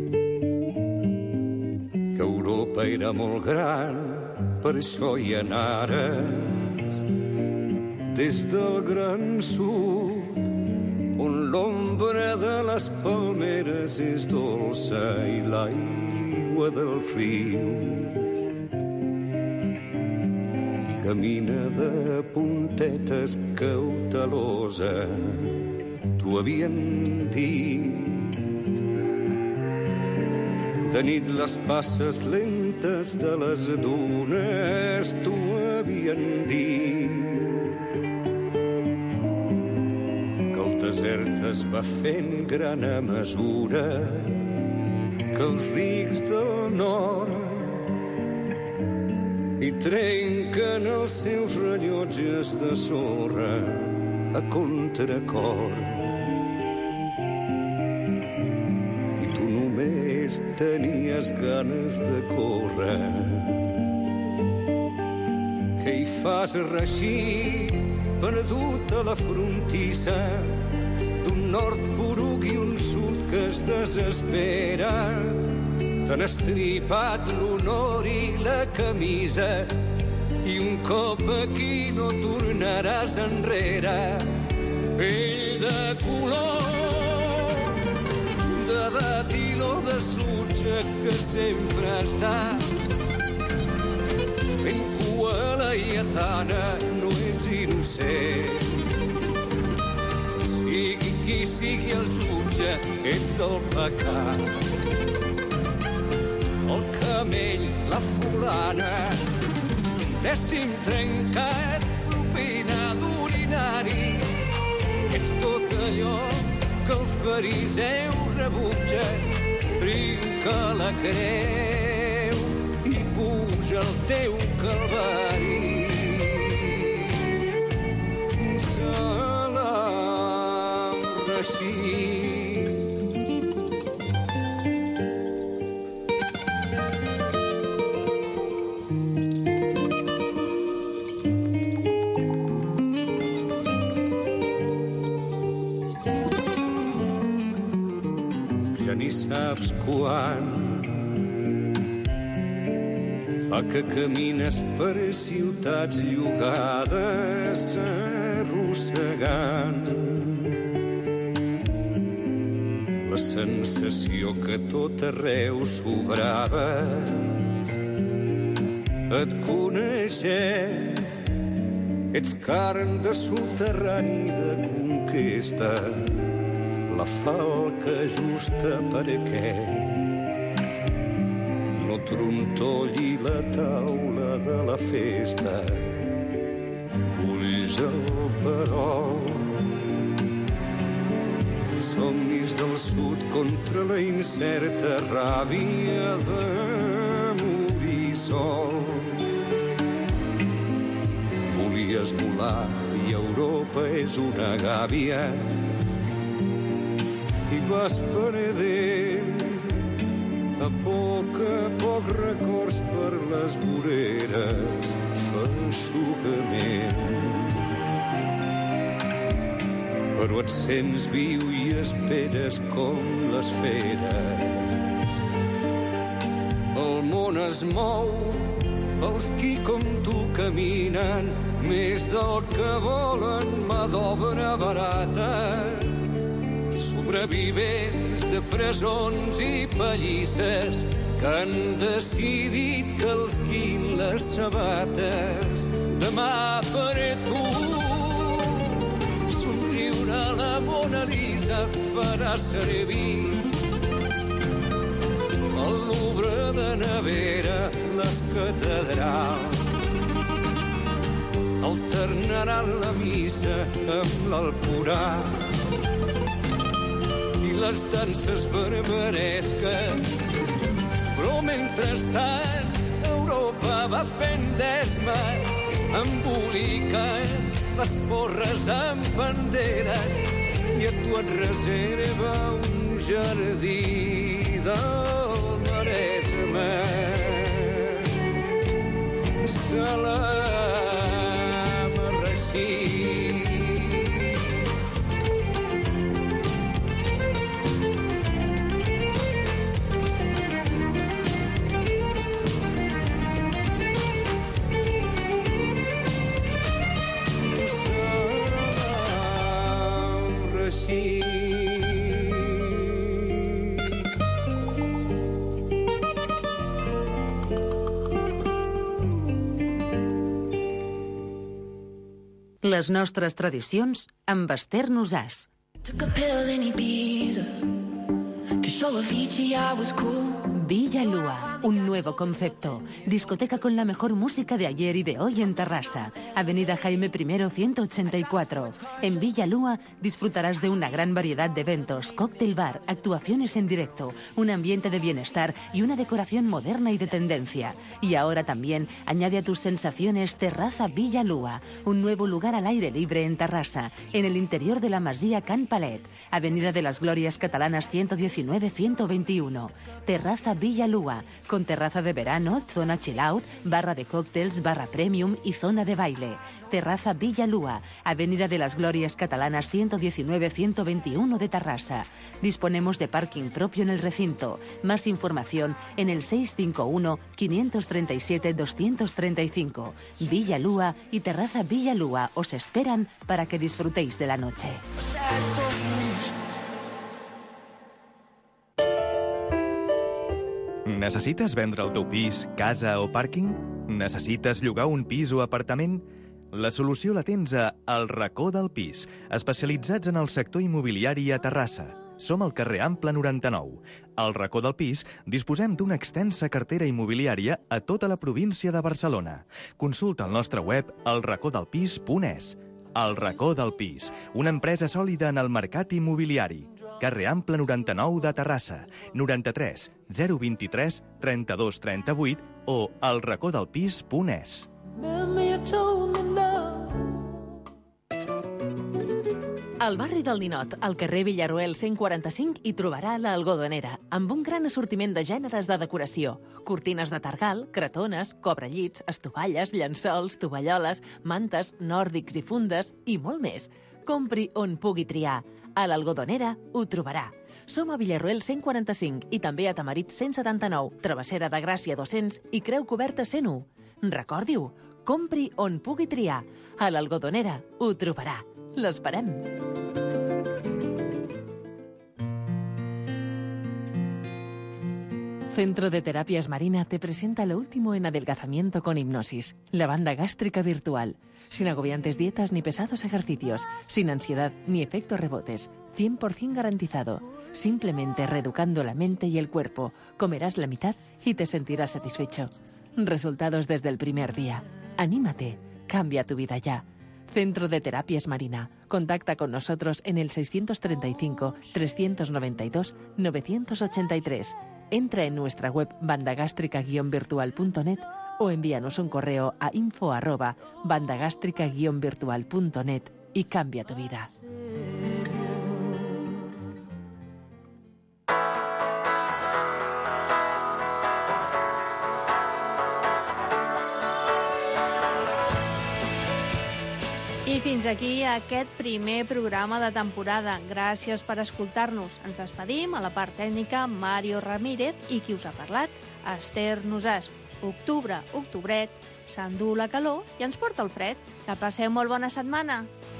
que Europa era molt gran, per això hi anares des del gran sud, on l'ombra de les palmeres és dolça i l'aigua dels rius camina de puntetes cautelosa. T'ho havien dit. De nit les passes lentes de les dunes t'ho havien dit. Que el desert es va fent gran a mesura que els rics del nord i trenquen els seus rellotges de sorra a contracor. I tu només tenies ganes de córrer. Què hi fas, Rashid, perdut a la frontissa d'un nord poruc i un sud que es desespera? T'han estripat l'honor i la camisa i un cop aquí no tornaràs enrere. Pell de color, de dàtil o de sutge que sempre està fent cua a la lletana, no ets innocent. Sigui qui sigui el jutge, ets el pecat. El camell, la fulana, dècim trencat, propina d'urinari. Ets tot allò que el fariseu rebutja, trinca la creu i puja el teu calvari. Salam Rashid. ni saps quan. Fa que camines per ciutats llogades arrossegant la sensació que tot arreu sobraves. Et coneixem, ets carn de soterrani de conquesta, la falca justa perquè no trontolli la taula de la festa. Pulls el perol, somnis del sud contra la incerta ràbia de morir sol. Volies volar i Europa és una gàbia i vas perdent a poc a poc records per les voreres feixugament. Però et sents viu i esperes com les feres. El món es mou, els qui com tu caminen més del que volen mà d'obra barata. Sobrevivents de presons i pallisses que han decidit que els guin les sabates. Demà faré tu somriure a la Mona Lisa, farà servir el Louvre de nevera, les catedrals alternaran la missa amb l'Alcorà i les danses barbaresques. Però mentrestant Europa va fent desmes, embolicant les porres amb banderes, i a tu et reserva un jardí del Maresme. Salam Rashid. Salam Rashid. Les nostres tradicions amb Esther Nosàs. Took a pill in Ibiza to show Avicii I was cool. Villa Lua, un nuevo concepto. Discoteca con la mejor música de ayer y de hoy en Terrassa. Avenida Jaime I ciento ochenta y cuatro. En Villa Lua disfrutarás de una gran variedad de eventos, cóctel bar, actuaciones en directo, un ambiente de bienestar y una decoración moderna y de tendencia. Y ahora también añade a tus sensaciones Terraza Villa Lua, un nuevo lugar al aire libre en Terrassa, en el interior de la Masía Can Palet. Avenida de las Glorias Catalanas ciento diecinueve ciento veintiuno. Terraza Villa Lua, con terraza de verano, zona chill out, barra de cócteles, barra premium y zona de baile. Terraza Villa Lua, Avenida de las Glorias Catalanas ciento diecinueve ciento veintiuno de Terrassa. Disponemos de parking propio en el recinto. Más información en el seis cinco uno, cinco tres siete, dos tres cinco. Villa Lua y Terraza Villa Lua os esperan para que disfrutéis de la noche. Necessites vendre el teu pis, casa o pàrquing? Necessites llogar un pis o apartament? La solució la tens a El Racó del Pis, especialitzats en el sector immobiliari a Terrassa. Som al carrer Ample noranta-nou. Al Racó del Pis disposem d'una extensa cartera immobiliària a tota la província de Barcelona. Consulta el nostre web el racó del pis punt es. El Racó del Pis, una empresa sòlida en el mercat immobiliari. Carrer Ample noranta-nou de Terrassa, noranta-tres zero vint-i-tres trenta-dos trenta-vuit o el racó del pis punt es. Al barri del Ninot, al carrer Villaruel cent quaranta-cinc, hi trobarà l'Algodonera, amb un gran assortiment de gèneres de decoració. Cortines de targal, cretones, cobrellits, estovalles, llençols, tovalloles, mantes, nòrdics i fundes i molt més. Compri on pugui triar. A l'Algodonera ho trobarà. Som a Villarroel cent quaranta-cinc i també a Tamarit cent setanta-nou, Travessera de Gràcia dos-cents i Creu Coberta cent u. Recordi-ho, compri on pugui triar. A l'Algodonera ho trobarà. L'esperem. Centro de Terapias Marina te presenta lo último en adelgazamiento con hipnosis, la banda gástrica virtual, sin agobiantes dietas ni pesados ejercicios, sin ansiedad ni efectos rebotes, cien por ciento garantizado. Simplemente reeducando la mente y el cuerpo, comerás la mitad y te sentirás satisfecho. Resultados desde el primer día. Anímate, cambia tu vida ya. Centro de Terapias Marina. Contacta con nosotros en el seiscientos treinta y cinco, trescientos noventa y dos, novecientos ochenta y tres. Entra en nuestra web bandagástrica guion virtual punto net o envíanos un correo a info arroba bandagástrica guion virtual punto net y cambia tu vida. I fins aquí aquest primer programa de temporada. Gràcies per escoltar-nos. Ens despedim a la part tècnica Mario Ramírez i qui us ha parlat, Esther Nosàs. Octubre, octobret, s'endú la calor i ens porta el fred. Que passeu molt bona setmana.